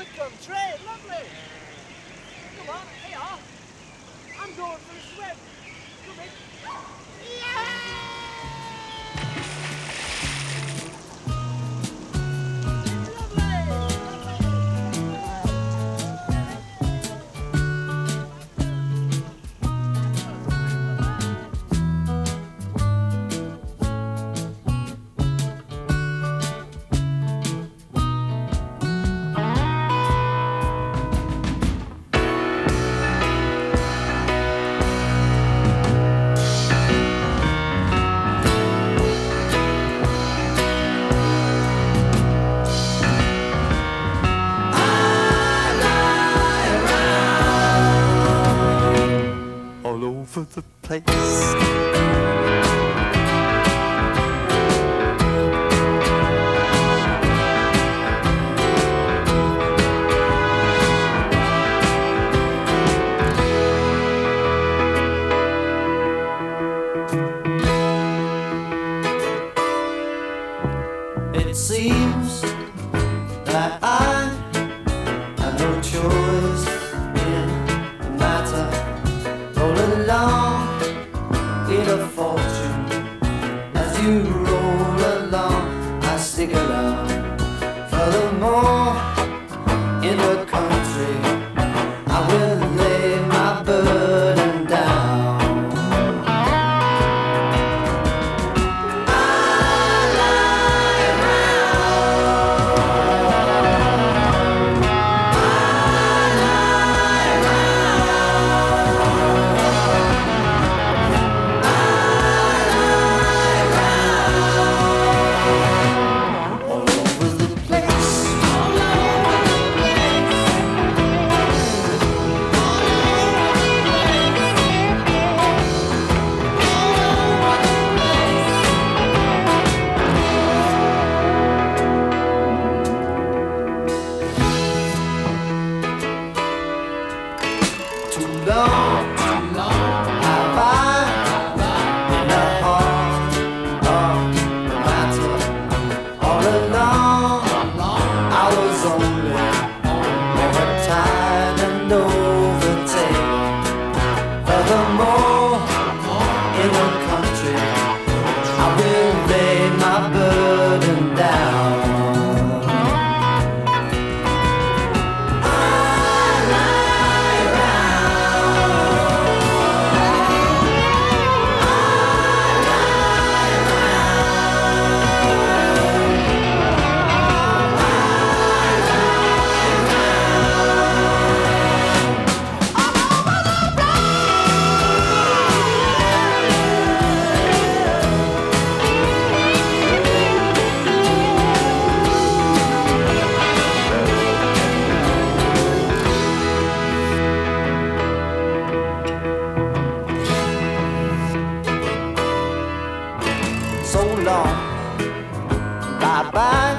the country. Lovely. Come on, here you are. I'm going for a swim. Come in. All over the place. It seems that I have no choice in the matter. Roll along in a fortune. As you roll along, I stick around. Furthermore, in the country, I will lay my burden down. Too long have I been the heart of the matter. All along I was only overtired and overtaken. Furthermore, in the country, I will lay my burden down. So long, bye-bye.